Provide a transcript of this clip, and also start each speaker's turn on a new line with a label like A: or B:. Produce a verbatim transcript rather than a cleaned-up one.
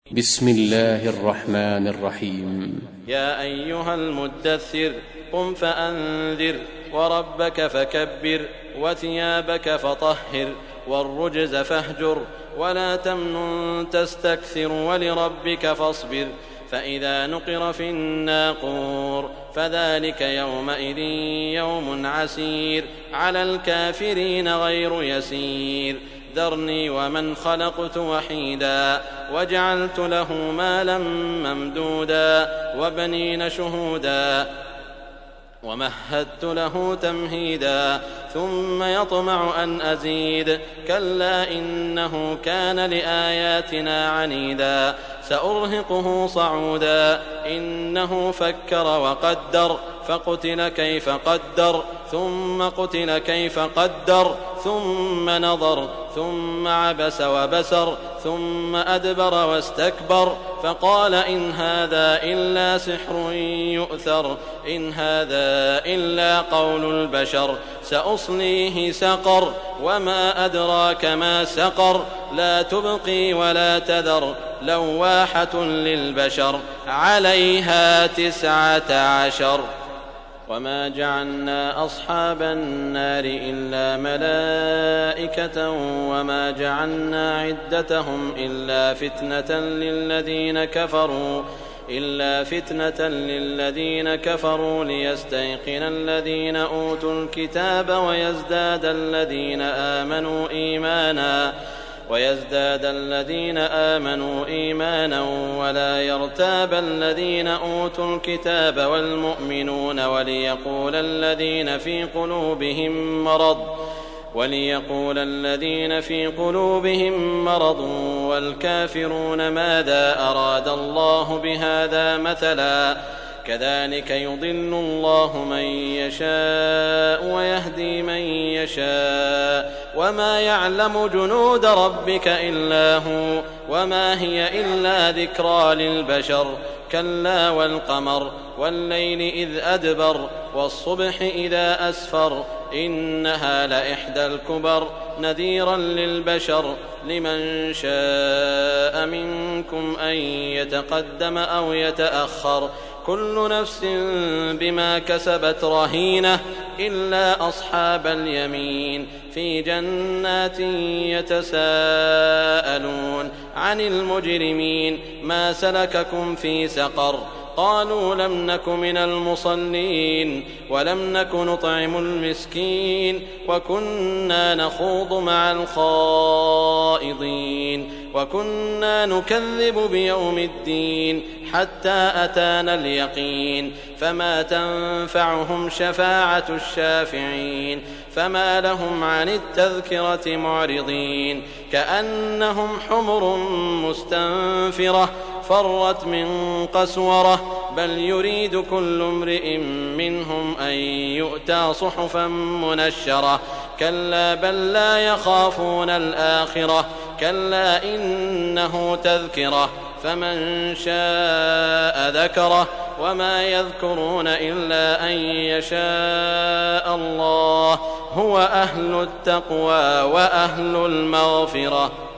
A: بسم الله الرحمن الرحيم.
B: يا أيها المدثر قم فأنذر وربك فكبر وثيابك فطهر والرجز فاهجر ولا تمنن تستكثر ولربك فاصبر فإذا نقر في الناقور فذلك يومئذ يوم عسير على الكافرين غير يسير ذرني ومن خلقت وحيدا وجعلت له مالا ممدودا وبنين شهودا ومهدت له تمهيدا ثم يطمع أن أزيد كلا إنه كان لآياتنا عنيدا سأرهقه صعودا إنه فكر وقدر فقتل كيف قدر ثم قتل كيف قدر ثم نظر ثم عبس وبسر ثم أدبر واستكبر فقال إن هذا إلا سحر يؤثر إن هذا إلا قول البشر سأصليه سقر وما أدراك ما سقر لا تبقي ولا تذر لواحة للبشر عليها تسعة عشر وما جعلنا أصحاب النار إلا ملائكة وما جعلنا عدتهم إلا فتنة للذين كفروا إلا فتنة للذين كفروا ليستيقن الذين أوتوا الكتاب ويزداد الذين آمنوا إيمانا ويزداد الذين آمنوا إيمانا ولا يرتاب الذين أوتوا الكتاب والمؤمنون وليقول الذين في قلوبهم مرض وليقول الذين في قلوبهم مرض والكافرون ماذا أراد الله بهذا مثلا كذلك يضل الله من يشاء ويهدي من يشاء وما يعلم جنود ربك إلا هو وما هي إلا ذكرى للبشر كلا والقمر والليل إذ أدبر والصبح إذا أسفر إنها لإحدى الكبر نذيرا للبشر لمن شاء منكم أن يتقدم أو يتأخر كل نفس بما كسبت رهينة إلا أصحاب اليمين في جنات يتساءلون عن المجرمين ما سلككم في سقر قالوا لم نك من المصلين ولم نك نطعم المسكين وكنا نخوض مع الخائضين وكنا نكذب بيوم الدين حتى أتانا اليقين فما تنفعهم شفاعة الشافعين فما لهم عن التذكرة معرضين كأنهم حمر مستنفرة فرت من قسورة بل يريد كل امرئ منهم أن يؤتى صحفا منشرة كلا بل لا يخافون الآخرة كلا إنه تذكرة فمن شاء ذكره وما يذكرون إلا أن يشاء الله هو أهل التقوى وأهل المغفرة.